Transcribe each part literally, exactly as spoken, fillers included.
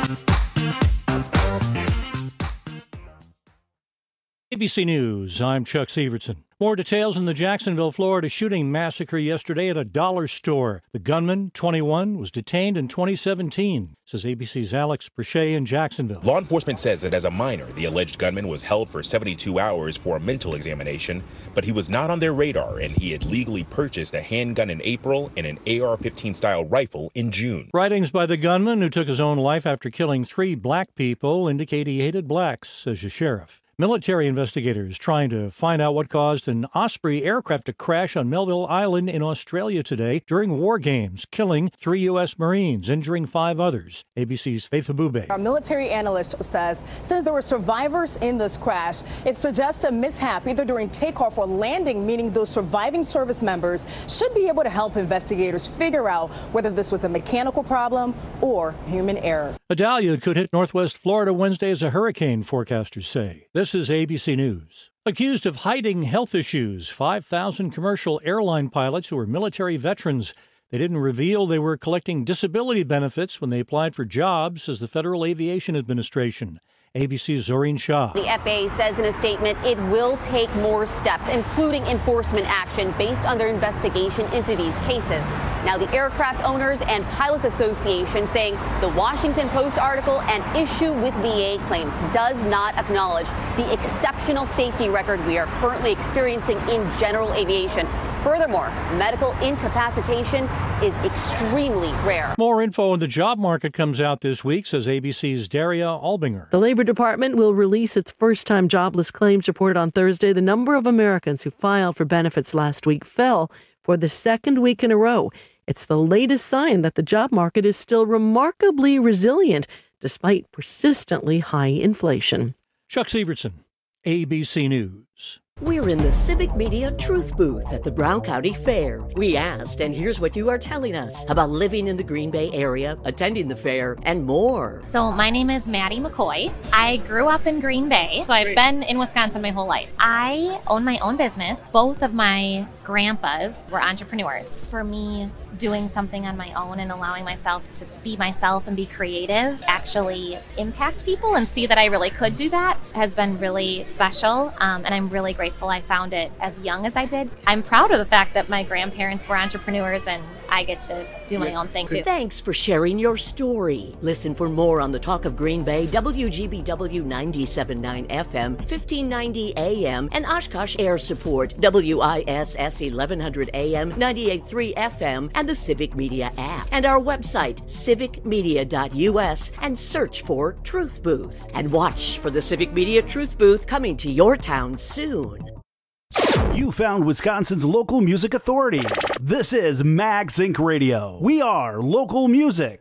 A B C News, I'm Chuck Severson. More details in the Jacksonville, Florida shooting massacre yesterday at a dollar store. The gunman, twenty-one, was detained in twenty seventeen, says A B C's Alex Brachet in Jacksonville. Law enforcement says that as a minor, the alleged gunman was held for seventy-two hours for a mental examination, but he was not on their radar, and he had legally purchased a handgun in April and an A R fifteen style rifle in June. Writings by the gunman, who took his own life after killing three black people, indicate he hated blacks, says the sheriff. Military investigators trying to find out what caused an Osprey aircraft to crash on Melville Island in Australia today during war games, killing three U S Marines, injuring five others. A B C's Faith Abube. Our military analyst says since there were survivors in this crash, it suggests a mishap either during takeoff or landing, meaning those surviving service members should be able to help investigators figure out whether this was a mechanical problem or human error. Idalia could hit northwest Florida Wednesday as a hurricane, forecasters say. This This is A B C News. Accused of hiding health issues, five thousand commercial airline pilots who were military veterans. They didn't reveal they were collecting disability benefits when they applied for jobs, says the Federal Aviation Administration. A B C's Zoreen Shah. The F A A says in a statement it will take more steps, including enforcement action, based on their investigation into these cases. Now, the Aircraft Owners and Pilots Association saying the Washington Post article and issue with V A claim does not acknowledge the exceptional safety record we are currently experiencing in general aviation. Furthermore, medical incapacitation is extremely rare. More info on the job market comes out this week, says A B C's Daria Albinger. The Labor Department will release its first-time jobless claims report on Thursday. The number of Americans who filed for benefits last week fell for the second week in a row. It's the latest sign that the job market is still remarkably resilient despite persistently high inflation. Chuck Severson, A B C News. We're in the Civic Media Truth Booth at the Brown County Fair. We asked, and here's what you are telling us about living in the Green Bay area, attending the fair, and more. So my name is Maddie McCoy. I grew up in Green Bay, so I've been in Wisconsin my whole life. I own my own business. Both of my grandpas were entrepreneurs. For me, doing something on my own and allowing myself to be myself and be creative, actually impact people and see that I really could do that has been really special. Um, and I'm really grateful I found it as young as I did. I'm proud of the fact that my grandparents were entrepreneurs and I get to do my own thing too. Thanks for sharing your story. Listen for more on the Talk of Green Bay, W G B W ninety-seven point nine F M, fifteen ninety A M, and Oshkosh Air Support, W I S S eleven hundred A M, ninety-eight point three F M, and the Civic Media app. And our website, civic media dot U S, and search for Truth Booth. And watch for the Civic Media Truth Booth coming to your town soon. You found Wisconsin's local music authority. This is Max Inc Radio. We are local music.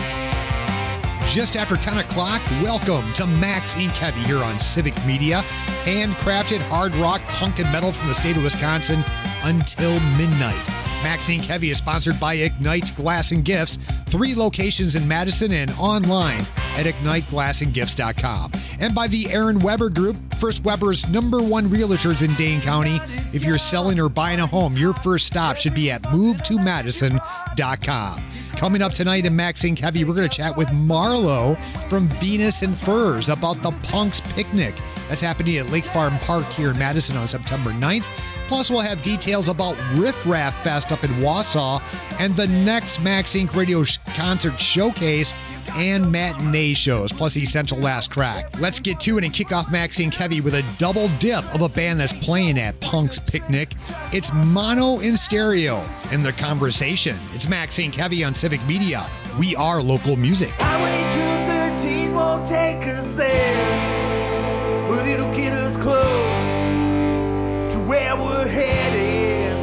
Just after ten o'clock, welcome to Max Incorporated. Heavy here on Civic Media. Handcrafted hard rock, punk, and metal from the state of Wisconsin until midnight. Max Incorporated. Heavy is sponsored by Ignite Glass and Gifts. Three locations in Madison and online at ignite glass and gifts dot com. And by the Aaron Weber Group, First Weber's number one realtors in Dane County. If you're selling or buying a home, your first stop should be at move to madison dot com. Coming up tonight in Max Incorporated. Heavy, we're going to chat with Marlo from Venus and Furs about the Punks Picnic. That's happening at Lake Farm Park here in Madison on September ninth. Plus, we'll have details about Riff Raff Fest up in Wausau and the next Max Incorporated Radio Concert Showcase and matinee shows, plus Essential Last Track. Let's get to it and kick off Max Incorporated. Heavy with a double dip of a band that's playing at Punk's Picnic. It's Mono in Stereo in The Conversation. It's Max Incorporated. Heavy on Civic Media. We are local music. Highway two thirteen won't take us there, but it'll get us close to where we're headed.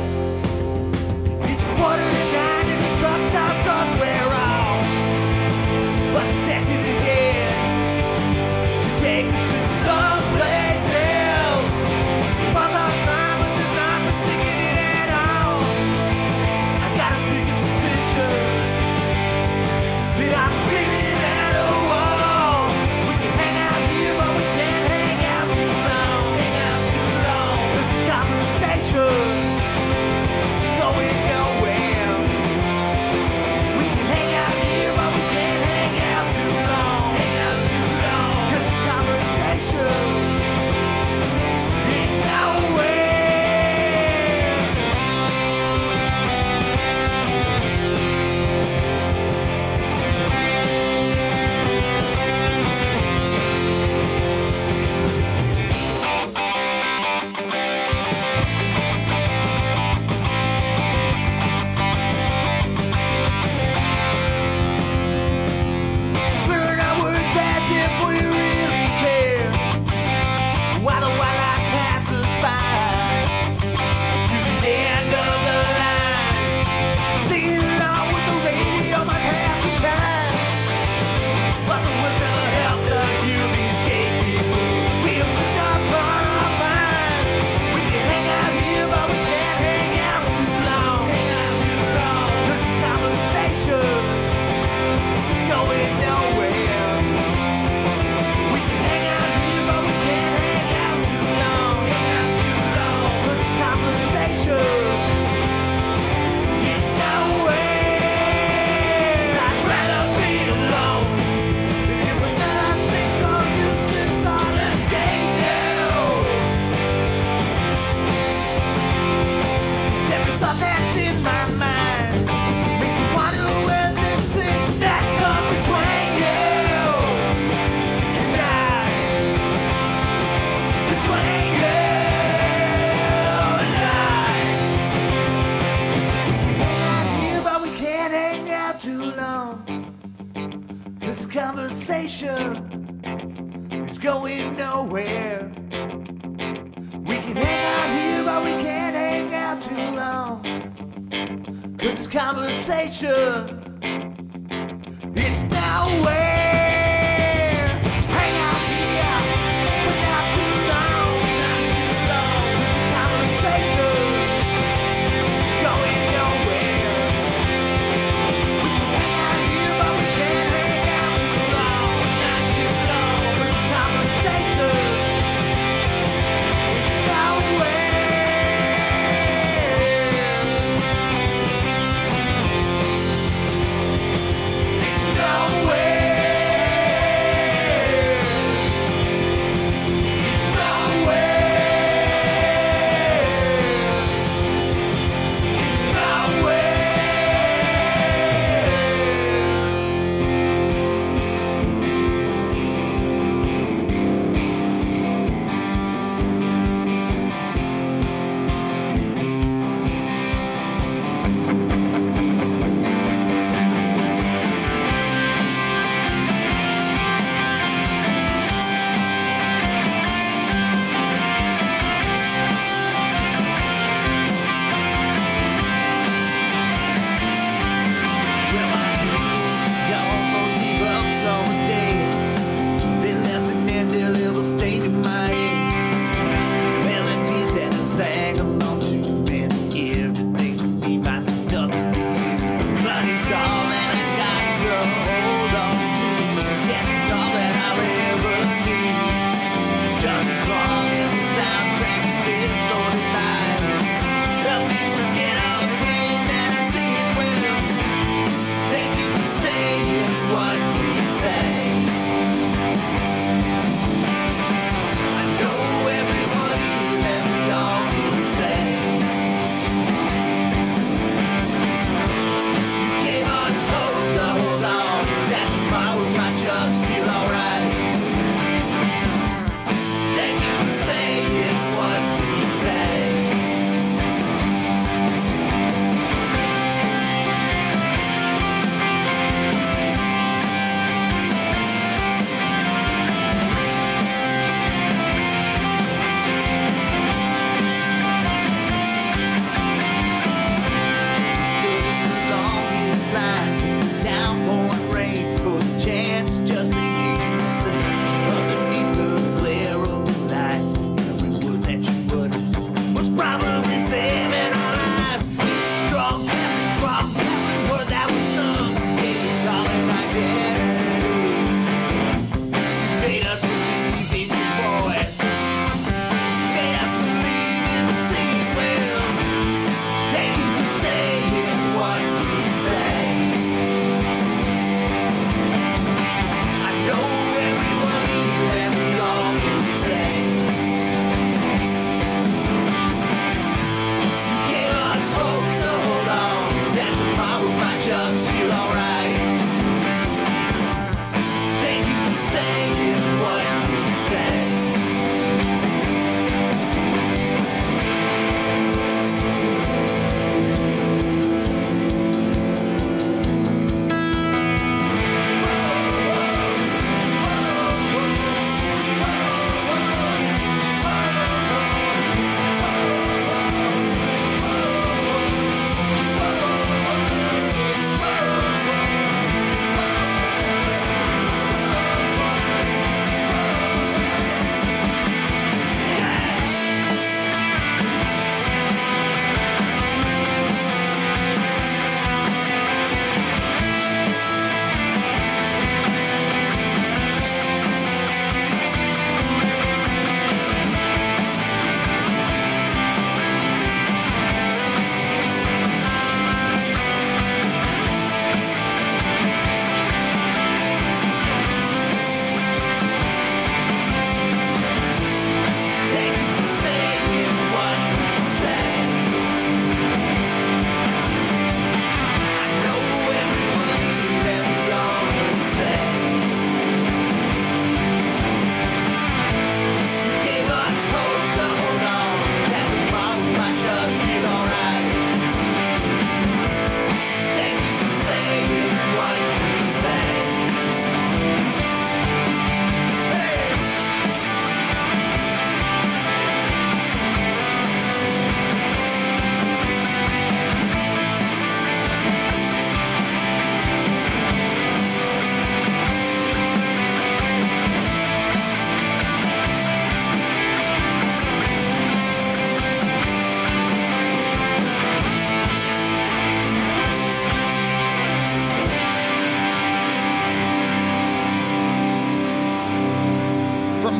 It's a quarter to nine and the truck stop trucks wear off, but the sexy again to take us to someplace else. Small talk's fine, but there's not particularly at all. I got a sneaking suspicion that I'm screaming at a wall. We can hang out here, but we can't hang out too long. this conversation is going nowhere. We can hang out here, but we can't hang out too long. Cause this conversation, it's nowhere. Hang out here, but not too long, not too long. This conversation is going nowhere. We can hang out here, but we can't hang out too long, not too long. This conversation is nowhere. It's nowhere.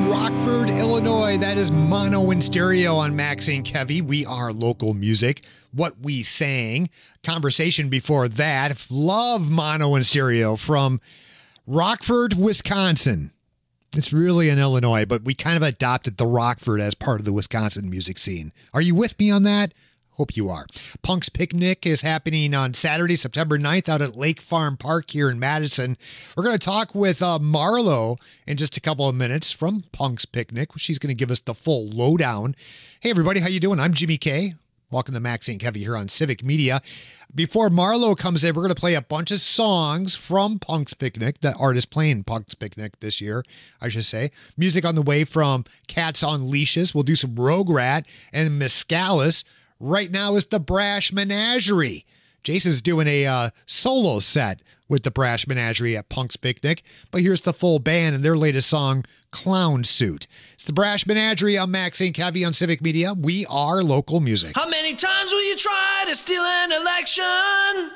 Rockford, Illinois. That is Mono in Stereo on Maxine Kevy. We are local music. What we sang. Conversation before that. Love Mono in Stereo from Rockford, Wisconsin. It's really in Illinois, but we kind of adopted the Rockford as part of the Wisconsin music scene. Are you with me on that? Hope you are. Punk's Picnic is happening on Saturday, September ninth out at Lake Farm Park here in Madison. We're going to talk with uh, Marlo in just a couple of minutes from Punk's Picnic. She's going to give us the full lowdown. Hey, everybody. How you doing? I'm Jimmy K. Welcome to Maxine Kevy here on Civic Media. Before Marlo comes in, we're going to play a bunch of songs from Punk's Picnic, the artist playing Punk's Picnic this year, I should say. Music on the way from Cats on Leashes. We'll do some Rogue Rat and Mescalis. Right now is the Brash Menagerie. Jason's doing a uh, solo set with the Brash Menagerie at Punk's Picnic, but here's the full band and their latest song, Clown Suit. It's the Brash Menagerie on Maxine Kevy on Civic Media. We are local music. How many times will you try to steal an election?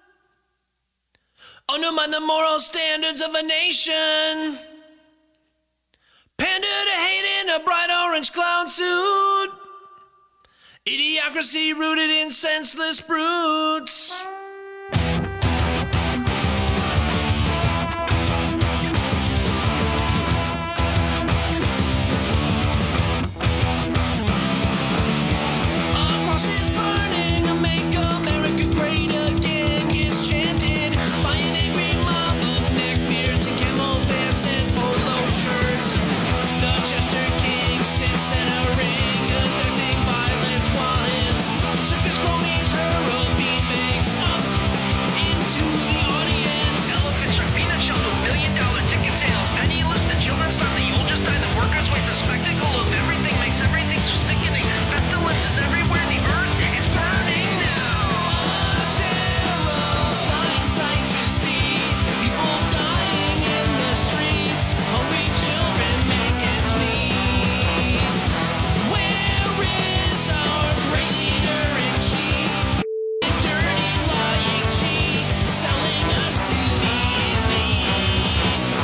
Undermine the moral standards of a nation. Pander to hate in a bright orange clown suit. Idiocracy rooted in senseless brutes. Our cross is burning to make America great again. Gets chanted by an angry mob of neckbeards and camel pants and polo shirts. The Chester King sits in a ring conducting violence while his circus cronies hurl beanbags up into the audience. Elephants shark peanut shells with million dollar ticket sales. Penniless, the children starve, the old just die, the workers wait. The spectacle of everything makes everything so sickening. Pestilence is everywhere, the earth is burning now. A terrifying sight to see. People dying in the streets. Hungry children make ends meet. Where is our great leader in chief? Dirty lying cheat, selling us to the elite.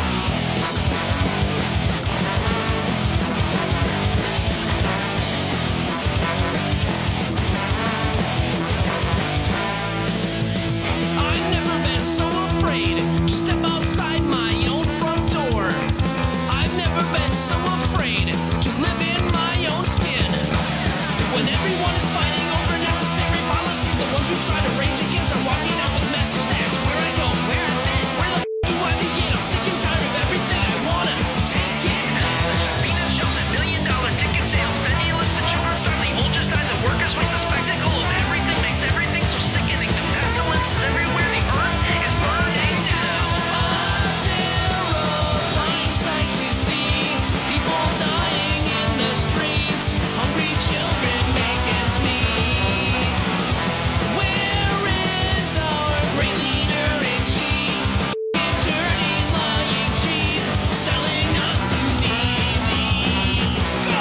I've never been so afraid to step outside my own front door. I've never been so afraid to live in my own skin. When everyone is fighting over necessary policies, the ones who try to rage against are walking out with message tags. Where I go, where I've been, where the f- do I begin? I'm sick and tired of everything. I wanna take it. Elephants shark peanut shells and million dollar ticket sales. Penniless, the children starve, the old just die, the workers wait. The spectacle of everything makes everything so sickening. The pestilence is everywhere, the earth is burning now. A terrifying sight to see. People dying in the streets. Hungry children make ends meet. Where is our great leader in chief? Dirty lying cheat, selling us to the elite. Go!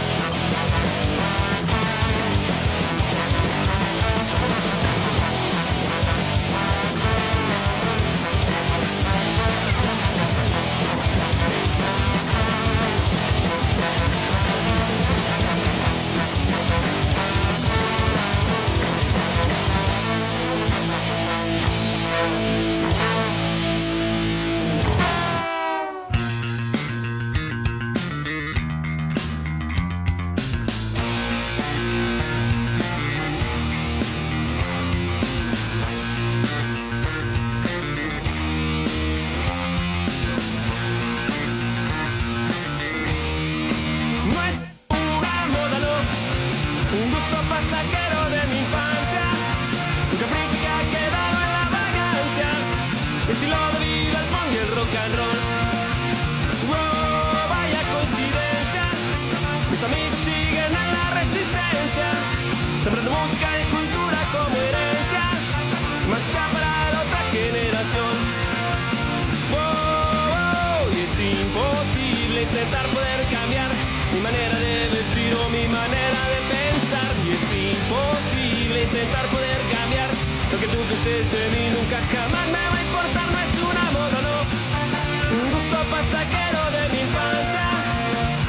No es una moda, no. Un gusto pasajero de mi infancia. Un capricho que ha quedado en la vagancia. Mi estilo de vida, el punk y el rock and roll. Wow, vaya coincidencia. Mis amigos siguen en la resistencia. Sembrando música y cultura como herencia. Música para la otra generación. Wow, wow, y es imposible intentar poder cambiar mi manera de vestir o mi manera de pensar. Y es imposible intentar poder cambiar lo que tú pienses de mí. Nunca jamás me va a importar. No es una moda, no. Un gusto pasajero de mi infancia.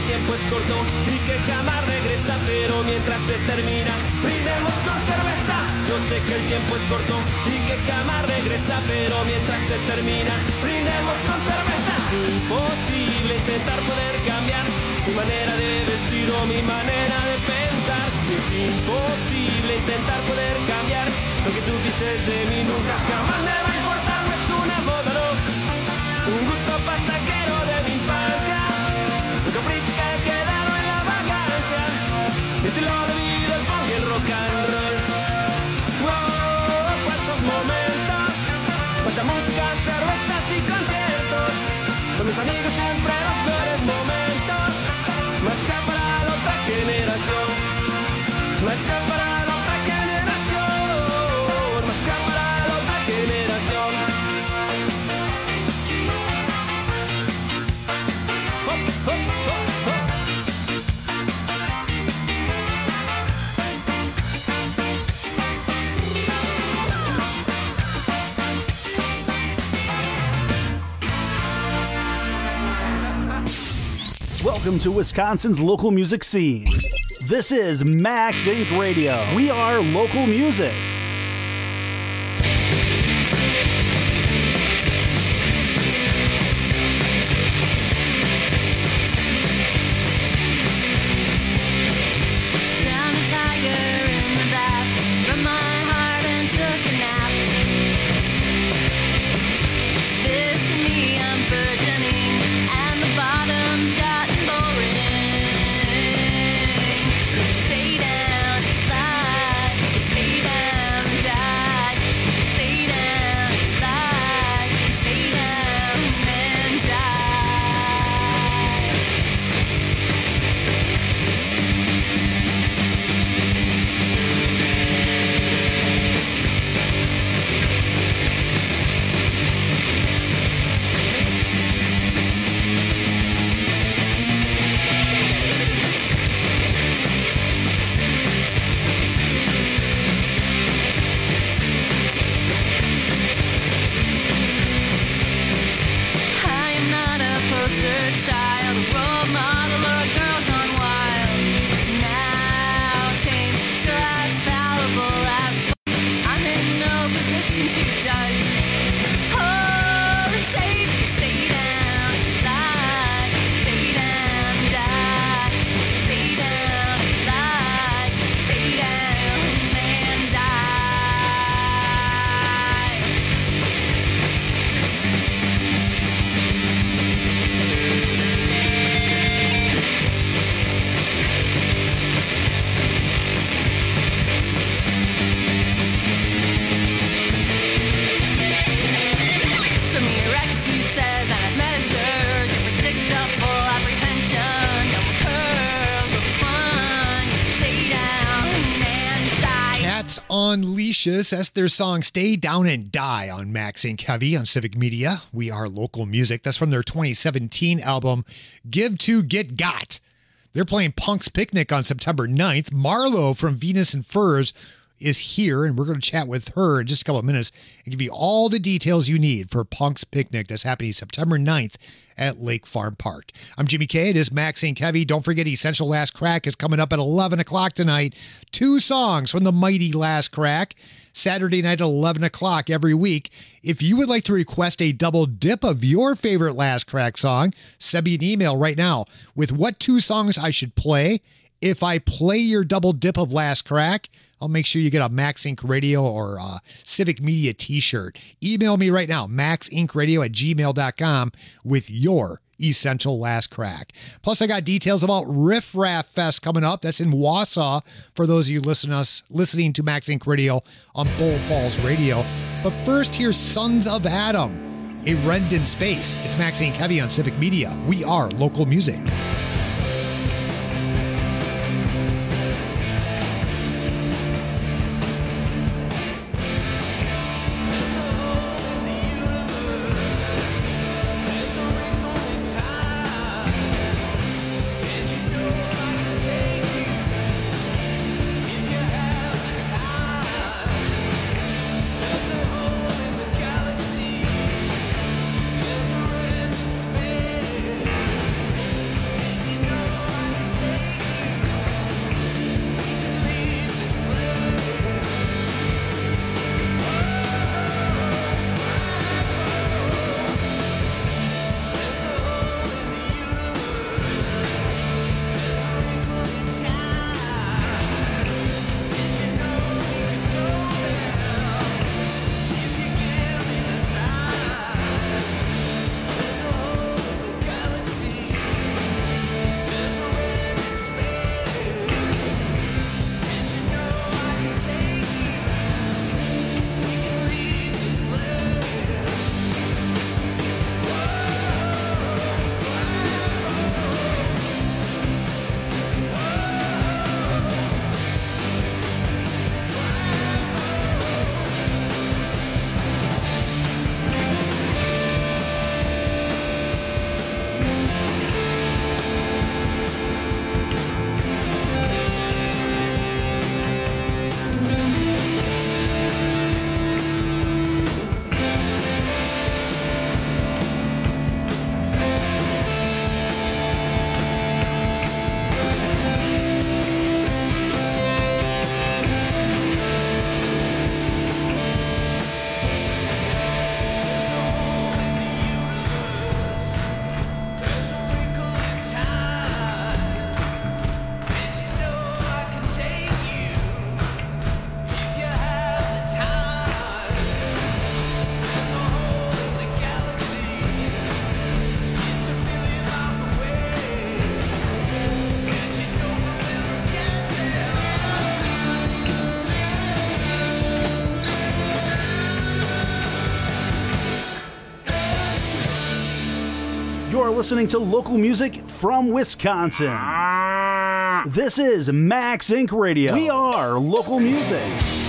tiempo es corto y que jamás regresa, pero mientras se termina, brindemos con cerveza. Yo sé que el tiempo es corto y que jamás regresa, pero mientras se termina, brindemos con cerveza. Es imposible intentar poder cambiar mi manera de vestir o mi manera de pensar. Es imposible intentar poder cambiar lo que tú dices de mí, nunca jamás me va a importar. No es una moda, no, un gusto pasajero de mi infancia, un capricho que ha quedado en la vagancia. Mi estilo de vida, el punk y el rock and roll. Wow, cuántos momentos, cuánta música, cervezas y conciertos. Con mis amigos siempre los peores momentos. Más que para la otra generación, más que para la otra generación, más que para la otra generación. Oh, oh, oh, oh. Welcome to Wisconsin's local music scene. This is Max Incorporated. Radio. We are local music. Down a tiger in the bath, run my heart and took a nap. This and me, I'm burgeoning, and the bottom's gotten boring. Stay down, lie, stay down, die. Stay down, lie, stay down and die. I am not a poster child, a role model, or a girl gone wild. Now tame, still as fallible as fuck. I'm in no position to judge. Oh, safe, stay down, lie, stay down, die. Stay down, lie, stay down and die. Some of your excuses and measures, your predictable apprehension. No curve, focus one, you can stay down and die. Cats on Leashes. That's their song Stay Down and Die on Max Inc Heavy on Civic Media. We are local music. That's from their twenty seventeen album, Give to Get Got. They're playing Punk's Picnic on September ninth. Marlo from Venus and Furs is here, and we're going to chat with her in just a couple of minutes and give you all the details you need for Punk's Picnic that's happening September ninth at Lake Farm Park. I'm Jimmy K. It is Max Inc Heavy. Don't forget Essential Last Crack is coming up at eleven o'clock tonight. Two songs from the mighty Last Crack. Saturday night at eleven o'clock every week. If you would like to request a double dip of your favorite Last Crack song, send me an email right now with what two songs I should play. If I play your double dip of Last Crack, I'll make sure you get a Max Inc Radio or a Civic Media t-shirt. Email me right now, maxincradio at gmail dot com with your Essential Last Crack. Plus, I got details about Riff Raff Fest coming up. That's in Wausau for those of you listen us, listening to Max Inc Radio on Bull Falls Radio. But first, here's Sons of Adam, a Rend in Space. It's Max Inc Heavy on Civic Media. We are local music. listening to local music from Wisconsin. This is Max Incorporated. Radio. We are local music.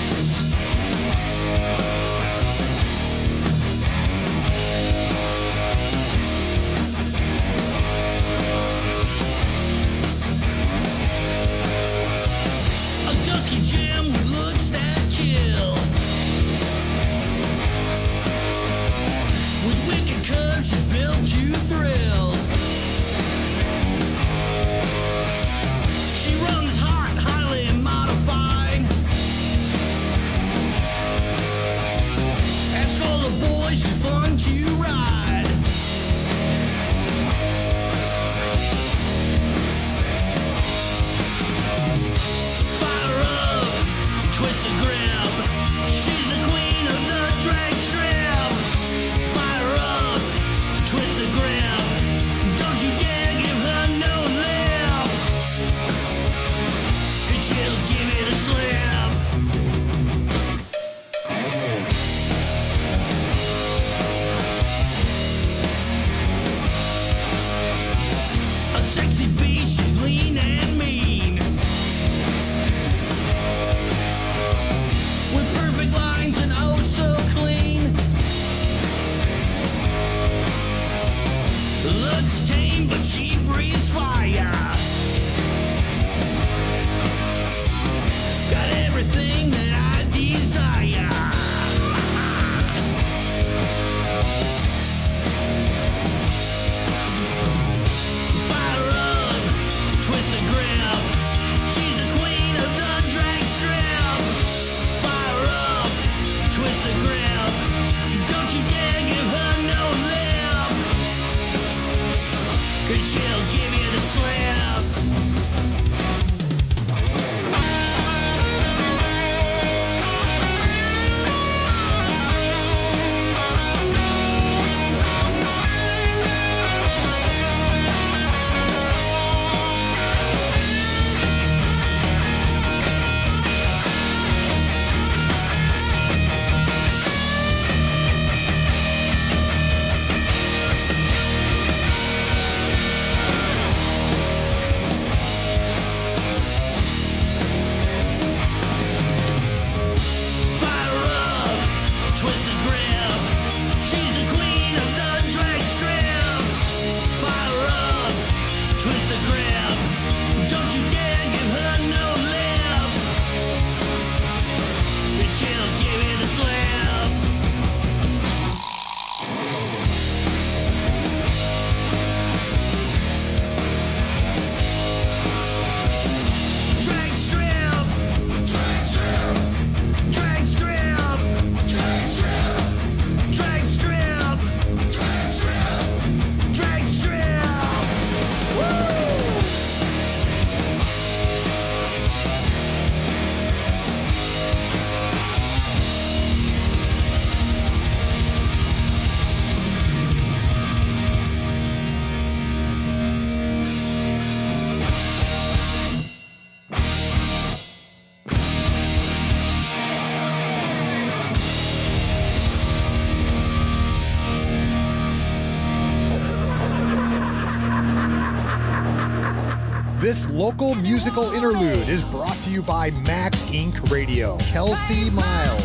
This local musical interlude is brought to you by Max Incorporated. Radio. Kelsey Miles.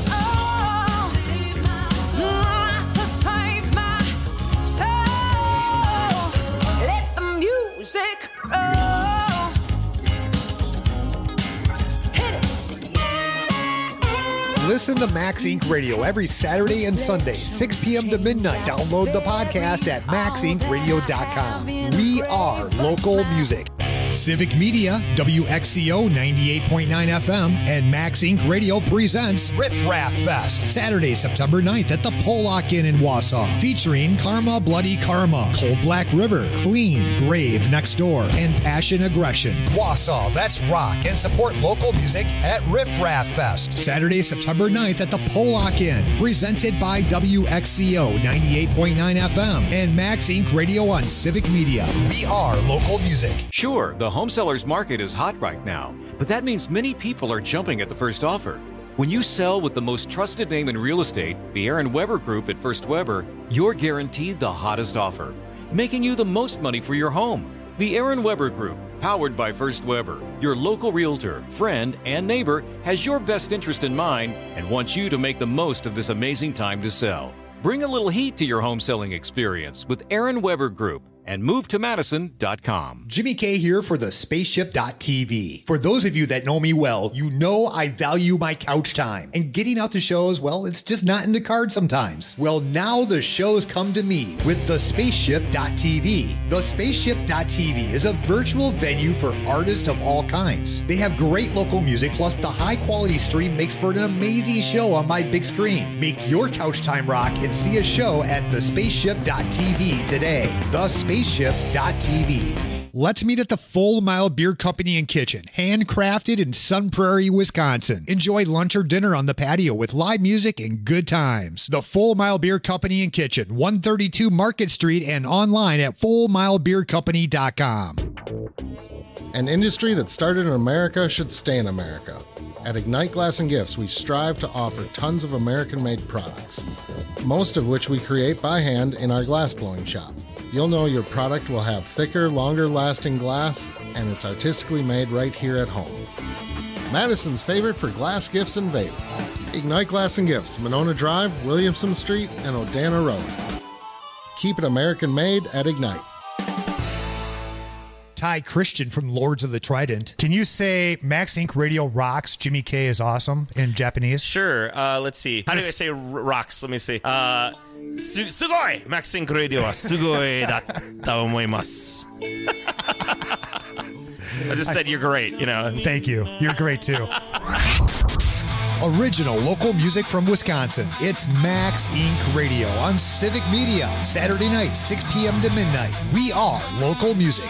Let the music roll. Hit it. Listen to Max Incorporated. Radio every Saturday and Sunday, six p.m. to midnight. Download the podcast at max inc radio dot com. We are local music. Civic Media, W X C O ninety-eight point nine F M, and Max Incorporated. Radio presents Riff Raff Fest, Saturday, September ninth at the Pollock Inn in Wausau, featuring Karma Bloody Karma, Cold Black River, Clean, Grave Next Door, and Passion Aggression. Wausau, that's rock, and support local music at Riff Raff Fest, Saturday, September ninth at the Pollock Inn, presented by W X C O ninety-eight point nine F M and Max Incorporated. Radio on Civic Media. We are local music. Sure, the home sellers market is hot right now, but that means many people are jumping at the first offer. When you sell with the most trusted name in real estate, the Aaron Weber Group at First Weber, you're guaranteed the hottest offer. making you the most money for your home. The Aaron Weber Group, powered by First Weber, your local realtor, friend, and neighbor, has your best interest in mind and wants you to make the most of this amazing time to sell. Bring a little heat to your home selling experience with Aaron Weber Group and move to madison dot com. Jimmy K here for the spaceship dot t v. For those of you that know me well, you know I value my couch time. And getting out to shows, well, it's just not in the cards sometimes. Well, now the shows come to me with the spaceship dot t v. The spaceship dot t v is a virtual venue for artists of all kinds. They have great local music, plus the high quality stream makes for an amazing show on my big screen. Make your couch time rock and see a show at the spaceship dot t v today. The spaceship dot t v. Let's meet at the Full Mile Beer Company and Kitchen, handcrafted in Sun Prairie, Wisconsin. Enjoy lunch or dinner on the patio with live music and good times. The Full Mile Beer Company and Kitchen, one thirty-two Market Street, and online at full mile beer company dot com. An industry that started in America should stay in America. At Ignite Glass and Gifts, we strive to offer tons of American-made products, most of which we create by hand in our glass blowing shop. You'll know your product will have thicker, longer-lasting glass, and it's artistically made right here at home. Madison's favorite for glass gifts and vape. Ignite Glass and Gifts, Monona Drive, Williamson Street, and Odana Road. Keep it American-made at Ignite. Ty Christian from Lords of the Trident. Can you say Max Incorporated. Radio rocks, Jimmy K is awesome in Japanese? Sure. Uh, let's see. How do I say r- rocks? Let me see. Uh, su- sugoi! Max Incorporated. Radio wa sugoi datta omoimasu. I just said you're great, you know. Thank you. You're great too. Original local music from Wisconsin. It's Max Incorporated. Radio on Civic Media. Saturday night, six p.m. to midnight. We are local music.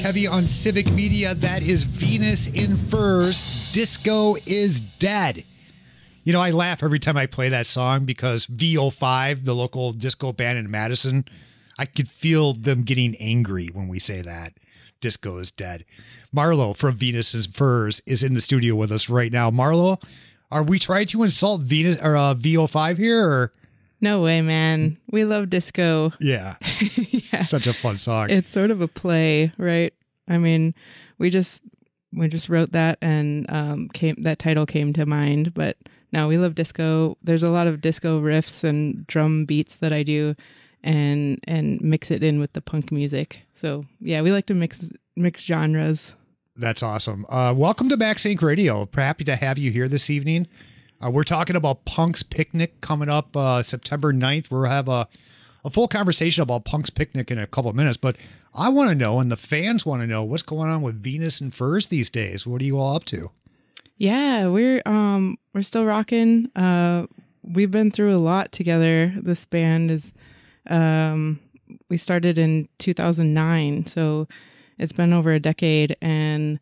Kevy on Civic Media. That is Venus in Furs. Disco is Dead. You know, I laugh every time I play that song because V O five, the local disco band in Madison, I could feel them getting angry when we say that. Disco is dead. Marlo from Venus in Furs is in the studio with us right now. Marlo, are we trying to insult Venus or uh, V O five here? Or? No way, man. We love disco. Yeah. yeah. Such a fun song. It's sort of a play, right? I mean, we just we just wrote that and um, came that title came to mind, but no, we love disco. There's a lot of disco riffs and drum beats that I do and and mix it in with the punk music. So yeah, we like to mix mix genres. That's awesome. Uh, welcome to Max Inc Radio. Happy to have you here this evening. Uh, we're talking about Punk's Picnic coming up uh, September ninth. We'll have a, a full conversation about Punk's Picnic in a couple of minutes, but I want to know, and the fans want to know, what's going on with Venus in Furs these days? What are you all up to? Yeah, we're um we're still rocking. Uh, we've been through a lot together. This band is um we started in two thousand nine, so it's been over a decade, and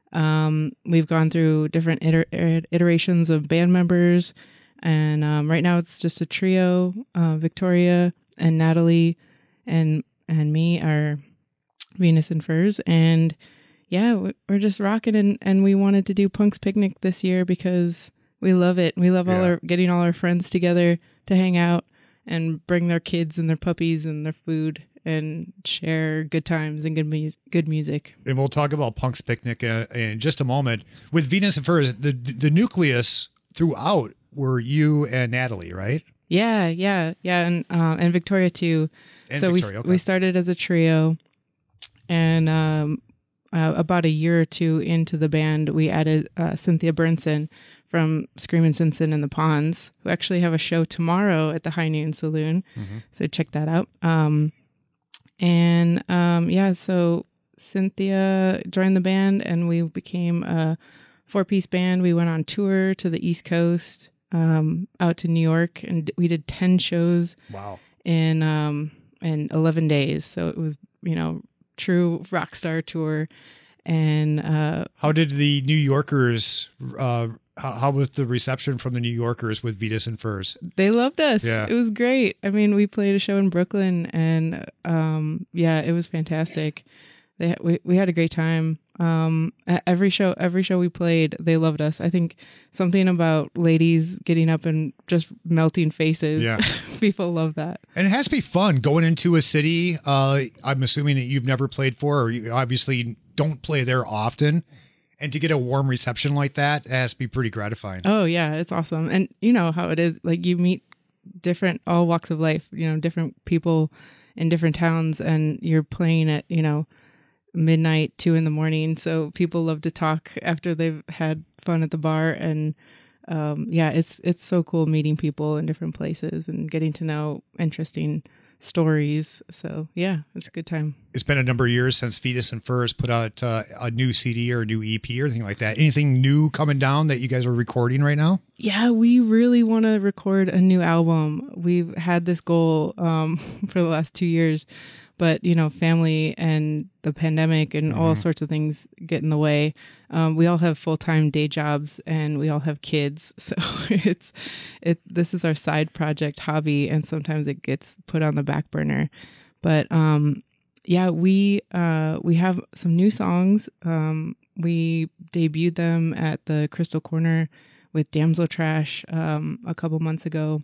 um we've gone through different iter- iterations of band members, and um, right now it's just a trio. Uh, Victoria and Natalie and and me are Venus in Furs, and yeah, we're just rocking, and, and we wanted to do Punk's Picnic this year because we love it. We love all Yeah. our getting all our friends together to hang out and bring their kids and their puppies and their food and share good times and good mu- good music. And we'll talk about Punk's Picnic in, in just a moment. With Venus in Furs, the the nucleus throughout were you and Natalie, right? Yeah, yeah, yeah, and uh, and Victoria too. And so Victoria, we okay. we started as a trio, and um, uh, about a year or two into the band, we added uh, Cynthia Burnson from Screamin' Simpson and the Ponds, who actually have a show tomorrow at the High Noon Saloon. Mhm. So check that out. Um, and um, yeah, so Cynthia joined the band, and we became a four-piece band. We went on tour to the East Coast, um, out to New York, and d- we did ten shows. Wow. In um, in eleven days. So it was, you know, true rock star tour. And uh, How did the New Yorkers, uh, how, how was the reception from the New Yorkers with Venus in Furs? they loved us. Yeah. It was great. I mean, we played a show in Brooklyn, and um, yeah, it was fantastic. They, we we had a great time. Um, at every show, every show we played, they loved us. I think something about ladies getting up and just melting faces. Yeah. People love that. And it has to be fun going into a city. Uh, I'm assuming that you've never played for, or you obviously don't play there often. And to get a warm reception like that, it has to be pretty gratifying. Oh yeah, it's awesome. And you know how it is, like you meet different, all walks of life, you know, different people in different towns, and you're playing at, you know, midnight, two in the morning. So people love to talk after they've had fun at the bar. And um, yeah, it's, it's so cool meeting people in different places and getting to know interesting stories. So yeah, it's a good time. It's been a number of years since Venus in Furs put out uh, a new C D or a new E P or anything like that. Anything new coming down that you guys are recording right now? Yeah, we really want to record a new album. We've had this goal um, for the last two years, but you know, family and the pandemic and all Mhm. sorts of things get in the way. Um, we all have full-time day jobs, and we all have kids, so it's it. This is our side project hobby, and sometimes it gets put on the back burner. But um, yeah, we uh, we have some new songs. Um, we debuted them at the Crystal Corner with Damsel Trash um, a couple months ago,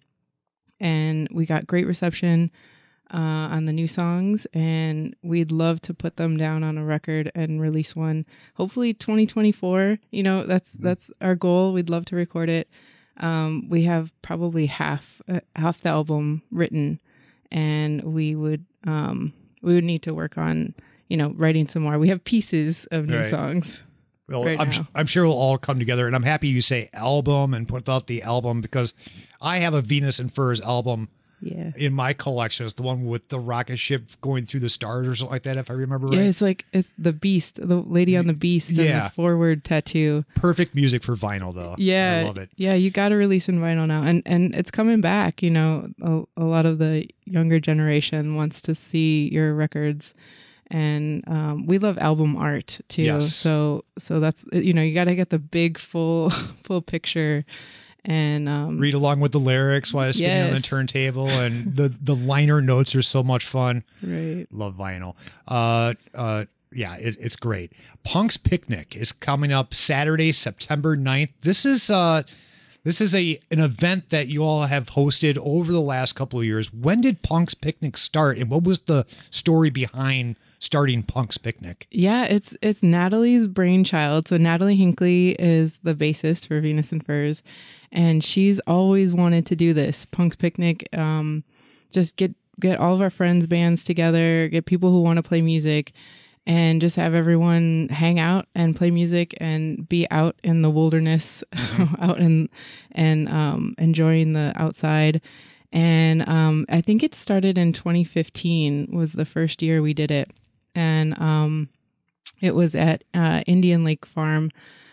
and we got great reception uh, on the new songs, and we'd love to put them down on a record and release one. Hopefully, twenty twenty-four. You know, that's that's our goal. We'd love to record it. Um, we have probably half uh, half the album written, and we would um, we would need to work on, you know, writing some more. We have pieces of new Right. songs. Well, right I'm, now. I'm sure it'll all come together, and I'm happy you say album and put out the album because I have a Venus in Furs album Yeah. in my collection. It's the one with the rocket ship going through the stars or something like that, if I remember right. Yeah, it's like it's the beast, the lady on the beast, and Yeah. the forward tattoo. Perfect music for vinyl, though. Yeah, I love it. Yeah, you got to release in vinyl now, and and it's coming back. You know, a, a lot of the younger generation wants to see your records, And um, we love album art too. Yes. So so that's, you know, you got to get the big full full picture and um, read along with the lyrics while spinning yes. on the turntable, and the the liner notes are so much fun. Right. Love vinyl. Uh, uh, yeah, it, it's great. Punk's Picnic is coming up Saturday, September ninth. This is uh, this is a an event that you all have hosted over the last couple of years. When did Punk's Picnic start, and what was the story behind starting Punk's Picnic? Yeah, it's it's Natalie's brainchild. So Natalie Hinckley is the bassist for Venus and Furs, and she's always wanted to do this Punk's Picnic. Um, just get get all of our friends' bands together, get people who want to play music, and just have everyone hang out and play music and be out in the wilderness, mm-hmm. out in and um, enjoying the outside. And um, I think it started in twenty fifteen was the first year we did it. And um, it was at uh, Indian Lake Farm,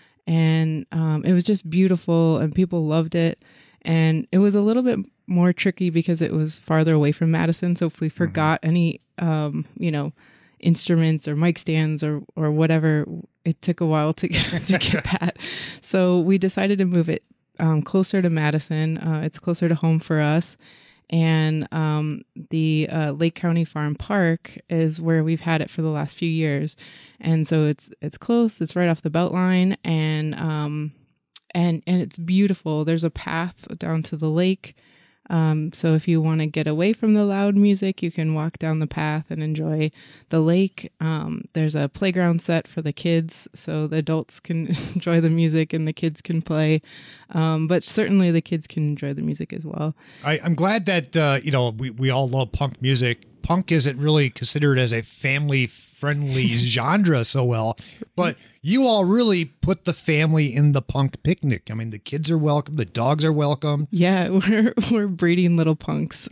and um, it was just beautiful, and people loved it. And it was a little bit more tricky because it was farther away from Madison. So if we forgot mm-hmm. any, um, you know, instruments or mic stands or or whatever, it took a while to get, to get that. So we decided to move it um, closer to Madison. Uh, it's closer to home for us. And um, the uh, Lake County Farm Park is where we've had it for the last few years, and so it's it's close. It's right off the Beltline, and um, and and it's beautiful. There's a path down to the lake, um, so if you want to get away from the loud music, you can walk down the path and enjoy the lake. Um, there's a playground set for the kids, so the adults can enjoy the music and the kids can play. Um, but certainly the kids can enjoy the music as well. I, I'm glad that, uh, you know, we, we all love punk music. Punk isn't really considered as a family-friendly genre so well, but you all really put the family in the Punk Picnic. I mean, the kids are welcome. The dogs are welcome. Yeah, we're we're breeding little punks.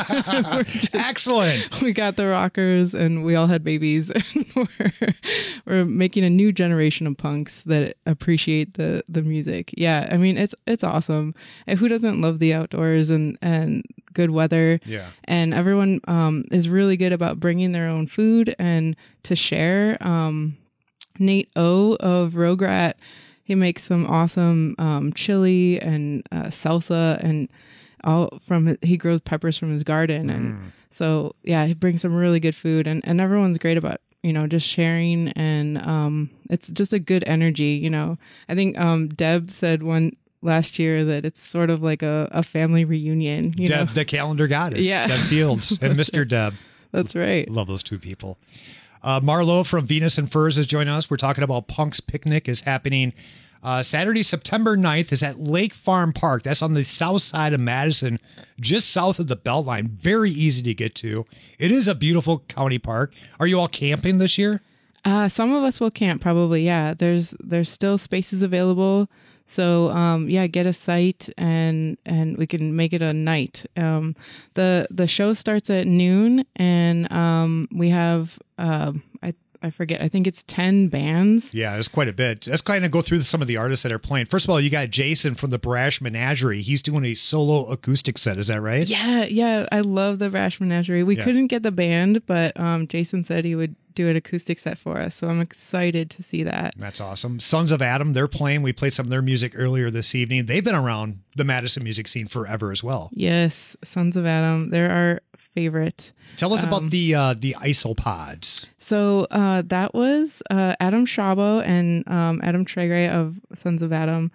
just, Excellent. We got the rockers, and we all had babies. And we're, we're making a new generation of punks that appreciate the, the music. Yeah, I mean, it's it's awesome. And who doesn't love the outdoors and, and good weather? Yeah. And everyone um, is really good about bringing their own food and to share. Um, Nate O of Rograt, he makes some awesome um, chili and uh, salsa, and all from he grows peppers from his garden, and Mm. so yeah, he brings some really good food, and, and everyone's great about, you know, just sharing, and um, it's just a good energy. You know, I think um, Deb said one last year that it's sort of like a, a family reunion. You Deb, know? the calendar goddess. Yeah. Deb Fields and Mister Deb. That's right. Love those two people. Uh, Marlo from Venus and Furs is joining us. We're talking about Punk's Picnic is happening uh, Saturday, September ninth is at Lake Farm Park. That's on the south side of Madison, just south of the Beltline. Very easy to get to. It is a beautiful county park. Are you all camping this year? Uh, some of us will camp, probably. Yeah, there's there's still spaces available. So um, yeah, get a site and and we can make it a night. Um, the the show starts at noon, and um, we have uh, I I forget. I think it's ten bands. Yeah, there's quite a bit. Let's kind of go through some of the artists that are playing. First of all, you got Jason from the Brash Menagerie. He's doing a solo acoustic set. Is that right? Yeah, yeah. I love the Brash Menagerie. We Yeah. couldn't get the band, but um, Jason said he would do an acoustic set for us. So I'm excited to see that. That's awesome. Sons of Adam, they're playing. We played some of their music earlier this evening. They've been around the Madison music scene forever as well. Yes, Sons of Adam. They're our favorite. Tell us Um, about the uh, the isopods. So uh, that was uh, Adam Shabo and um, Adam Tregray of Sons of Adam.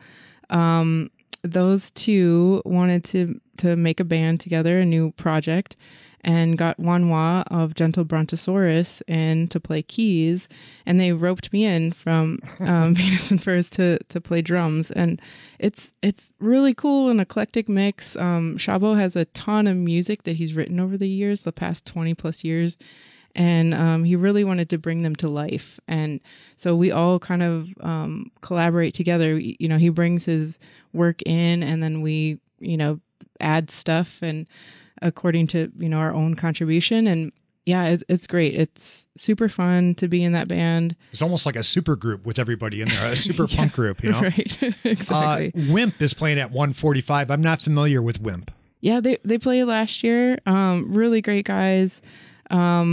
Um, those two wanted to to make a band together, a new project, and got Wanwa of Gentle Brontosaurus in to play keys, and they roped me in from um, Venus and Furs to to play drums, and it's it's really cool, an eclectic mix. Um, Shabo has a ton of music that he's written over the years, the past twenty plus years, and um, he really wanted to bring them to life, and so we all kind of um, collaborate together. You know, he brings his work in, and then we, you know, add stuff and according to, you know, our own contribution. And yeah, it's, it's great. It's super fun to be in that band. It's almost like a super group with everybody in there, a super Yeah, punk group, you know? Right, exactly. Uh, Wimp is playing at one forty-five. I'm not familiar with Wimp. Yeah, they, they played last year. Um, really great guys. Um,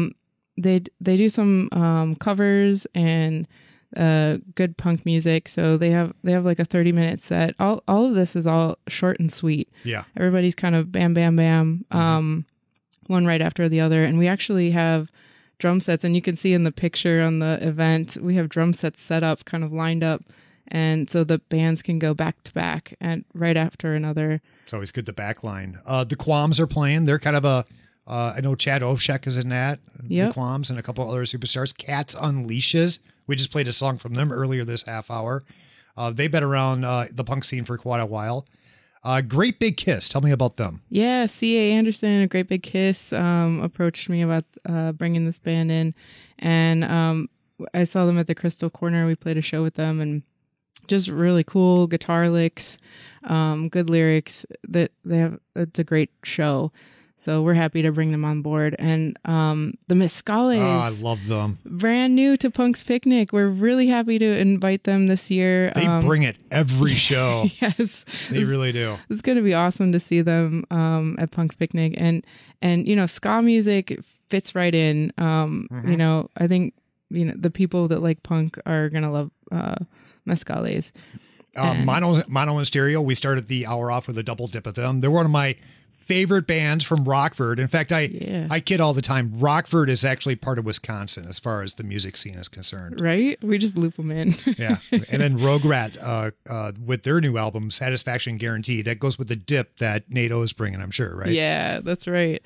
they they do some um, covers and uh, good punk music. So they have they have like a thirty minute set. All all of this is all short and sweet. Yeah. Everybody's kind of bam, bam, bam, mm-hmm. um, one right after the other. And we actually have drum sets, and you can see in the picture on the event, we have drum sets set up, kind of lined up. And so the bands can go back to back and right after another. It's always good, the back line. Uh, the Qualms are playing. They're kind of a, uh, I know Chad Ovchek is in that. Yep. The Qualms and a couple other superstars. Cats Unleashes. We just played a song from them earlier this half hour. Uh, they've been around uh, the punk scene for quite a while. Uh, Great Big Kiss. Tell me about them. Yeah, C A Anderson, A Great Big Kiss, um, approached me about uh, bringing this band in. And um, I saw them at the Crystal Corner. We played a show with them, and just really cool guitar licks, um, good lyrics. That they have, it's a great show. So we're happy to bring them on board. And um, the Mescales, oh, I love them. Brand new to Punk's Picnic. We're really happy to invite them this year. They um, bring it every show. Yes, they it's, really do. It's going to be awesome to see them um, at Punk's Picnic. And and you know, ska music fits right in. Um, mm-hmm. You know, I think you know the people that like punk are gonna love Uh, Mescales. Uh, Mono, Mono and Stereo, we started the hour off with a double dip of them. They're one of my favorite bands from Rockford. In fact, I yeah. I kid all the time. Rockford is actually part of Wisconsin as far as the music scene is concerned. Right? We just loop them in. Yeah. And then Rogue Rat uh, uh, with their new album, Satisfaction Guaranteed. That goes with the dip that NATO is bringing, I'm sure, right? Yeah, that's right.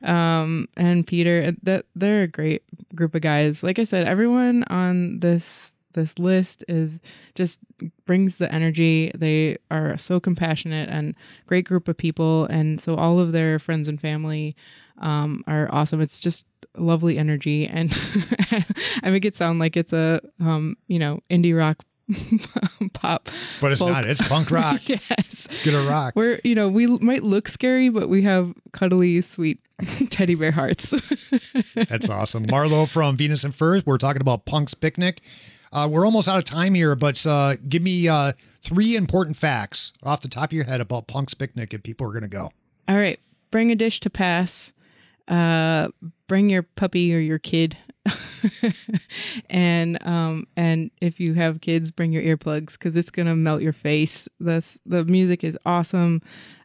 Um, and Peter, that they're a great group of guys. Like I said, everyone on this This list is just brings the energy. They are so compassionate and great group of people. And so all of their friends and family um, are awesome. It's just lovely energy. And I make it sound like it's a, um, you know, indie rock pop. But it's folk. not. It's punk rock. Yes. It's gonna rock. We're, you know, we might look scary, but we have cuddly, sweet teddy bear hearts. That's awesome. Marlo from Venus and Furs. We're talking about Punk's Picnic. Uh, we're almost out of time here, but uh, give me uh, three important facts off the top of your head about Punk's Picnic if people are going to go. All right. Bring a dish to pass. Uh, bring your puppy or your kid. and um, and if you have kids, bring your earplugs because it's going to melt your face. That's, the music is awesome.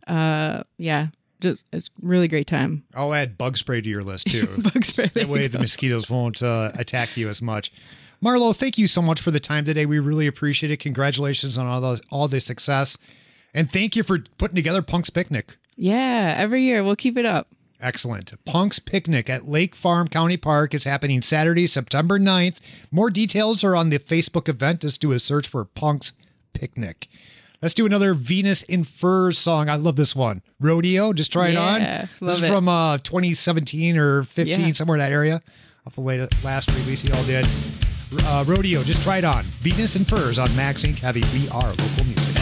Uh, yeah. Just, it's a really great time. I'll add bug spray to your list, too. Bug spray. That way the mosquitoes won't uh, attack you as much. Marlo, thank you so much for the time today. We really appreciate it. Congratulations on all those, all the success. And thank you for putting together Punk's Picnic. Yeah, every year. We'll keep it up. Excellent. Punk's Picnic at Lake Farm County Park is happening Saturday, September ninth. More details are on the Facebook event. Just do a search for Punk's Picnic. Let's do another Venus in Furs song. I love this one. Rodeo, just try it yeah, on. Love this is it. from uh, twenty seventeen or fifteen, Yeah. somewhere in that area. Off the latest, last release you all did. Uh, Rodeo, just try it on. Venus and Furs on Max Inc Heavy. We are local music.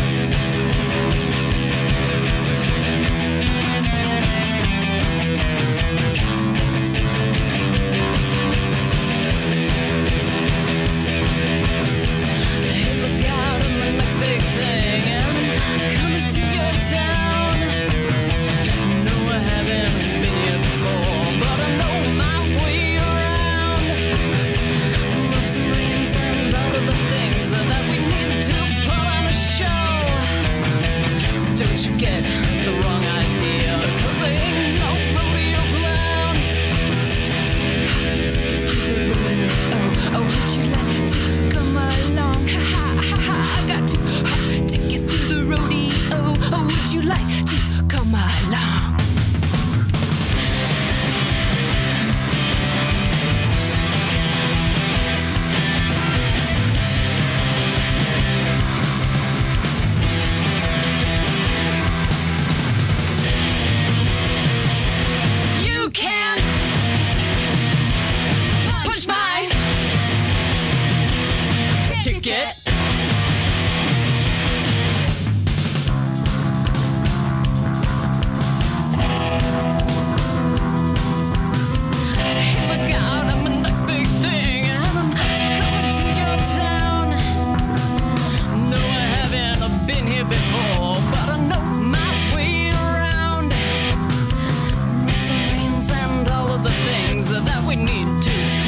we need to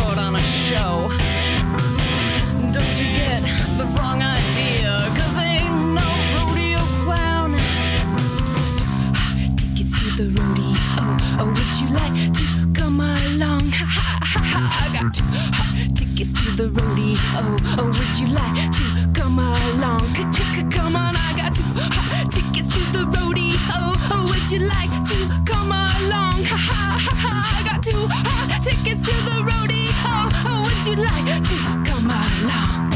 you like to come along? Come on, I got two hot tickets to the rodeo. Oh, would you like to come along? Ha ha ha ha! I got two hot tickets to the rodeo. Oh, would you like to come along?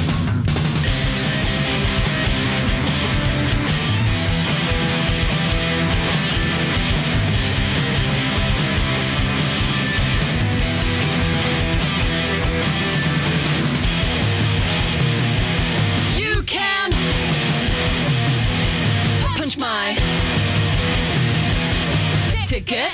You can punch my ticket.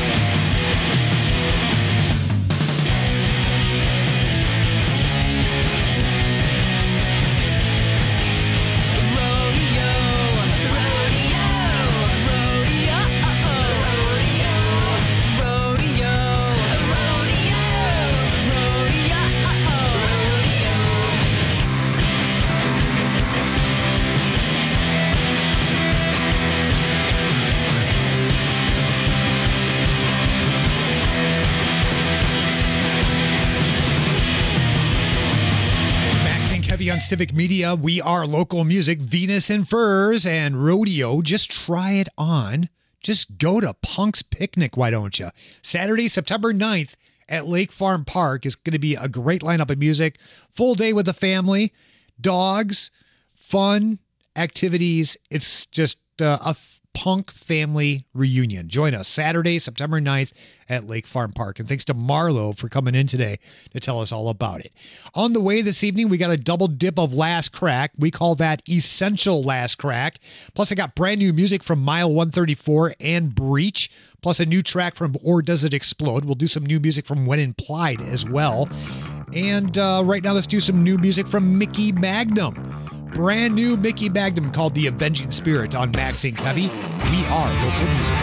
On Civic Media, we are local music, Venus and Furs and Rodeo. Just try it on. Just go to Punk's Picnic, why don't you? Saturday, September ninth at Lake Farm Park is going to be a great lineup of music. Full day with the family, dogs, fun, activities. It's just uh, a f- punk family reunion. Join us Saturday, September ninth at Lake Farm Park. And thanks to Marlo for coming in today to tell us all about it. On the way this evening, we got a double dip of Last Crack. We call that Essential Last Crack. Plus, I got brand new music from Mile one thirty-four and Breach. Plus, a new track from Or Does It Explode? We'll do some new music from When Implied as well. And uh, right now, let's do some new music from Mickey Magnum. Brand new Mickey Magnum called The Avenging Spirit on Max Inc Heavy. We are local music.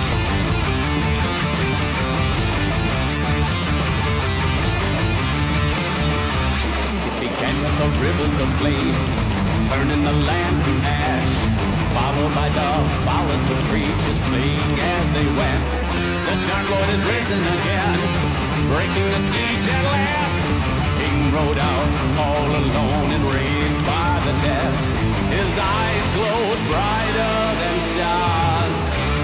It began with the rivers of flame, turning the land to ash, followed by the foulest of creatures slaying as they went. The Dark Lord is risen again, breaking the siege at last. King rode out all alone and raved by the deaths. His eyes glowed brighter than stars.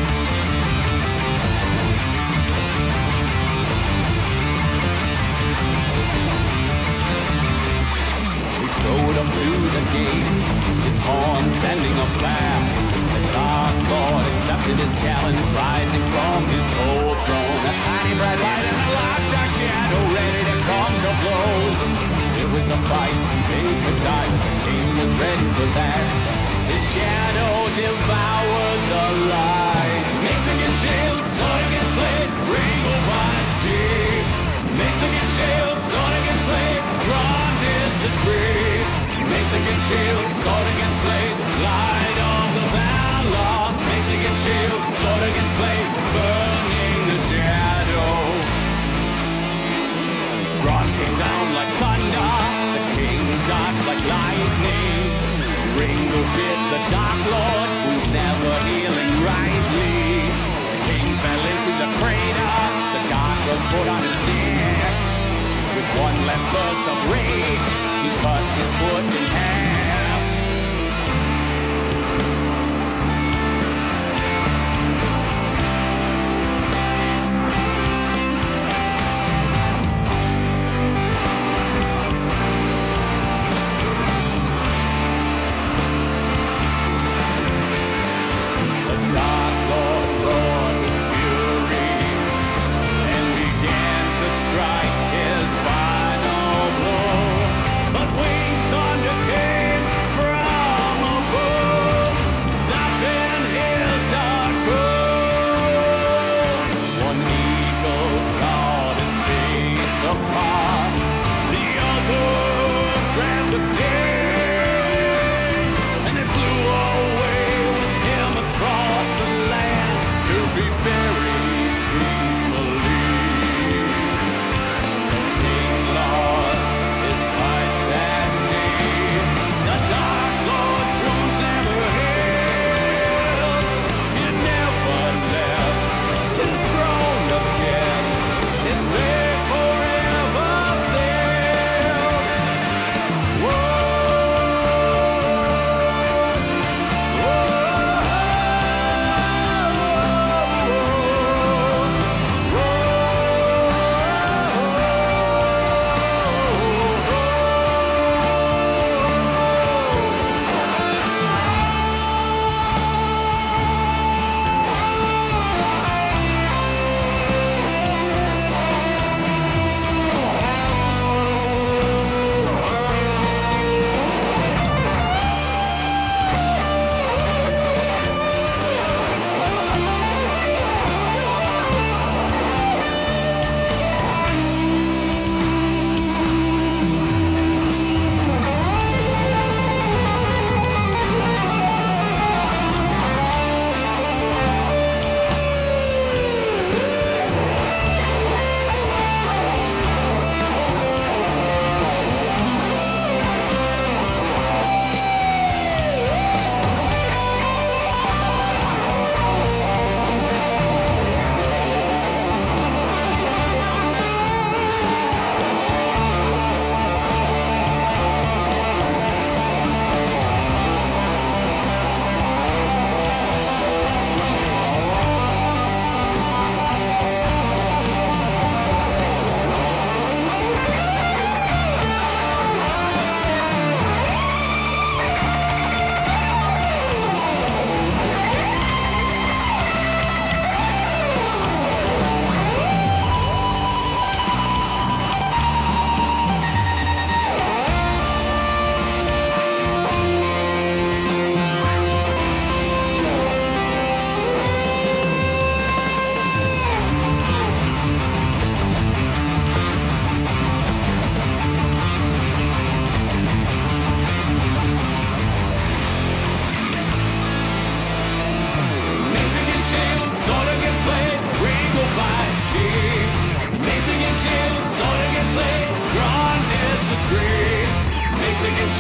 He strode up to the gates, his horn sending a blast. The Dark Lord accepted his challenge, rising from his cold throne. A tiny bright light and a large dark shadow ready to come to blows. It was a fight, they could die, but the king was ready for that. His shadow devoured the light. Mace against shield, sword against blade, rainbow bonnet steed. Mace against shield, sword against blade, grand is his priest. Mace against shield, sword against blade, light of the valor. Mace against shield, sword against blade, burning the shadow. Ron came down like thunder, the king dodged like lightning. Ringo bit the Dark Lord, who's never healing rightly. The king fell into the crater, the Dark Lord's foot on his neck. With one last burst of rage, he cut his foot in half. Strike his final blow, but we thunder.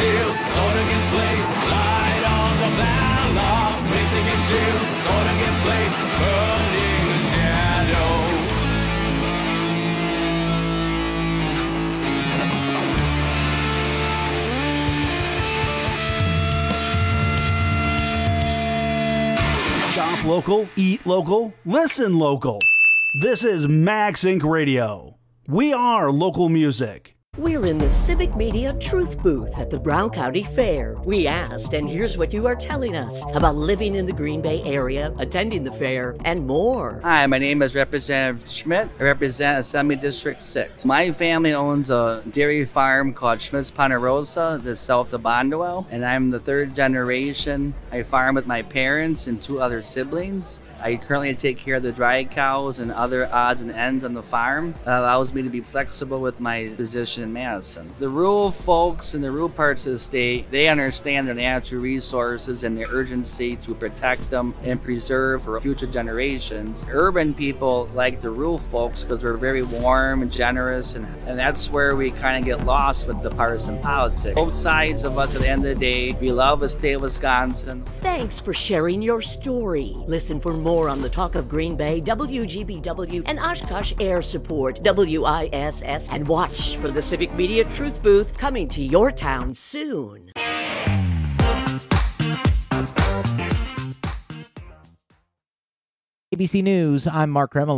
shield, sword against blade, light on the battle, mace against shield, sword against blade, burning the shadow. Shop local, eat local, listen local. This is Max Incorporated. Radio. We are local music. We're in the Civic Media Truth Booth at the Brown County Fair. We asked, and here's what you are telling us about living in the Green Bay area, attending the fair, and more. Hi, my name is Representative Schmidt. I represent Assembly District six. My family owns a dairy farm called Schmidt's Ponderosa, that's south of Bondwell, and I'm the third generation. I farm with my parents and two other siblings. I currently take care of the dry cows and other odds and ends on the farm. That allows me to be flexible with my position in Madison. The rural folks in the rural parts of the state, they understand their natural resources and the urgency to protect them and preserve for future generations. Urban people like the rural folks because we're very warm and generous, and, and that's where we kind of get lost with the partisan politics. Both sides of us at the end of the day, we love the state of Wisconsin. Thanks for sharing your story. Listen for more on the Talk of Green Bay, W G B W, and Oshkosh Air Support, W I S S, and watch for the Civic Media Truth Booth coming to your town soon. A B C News, I'm Mark Remillard.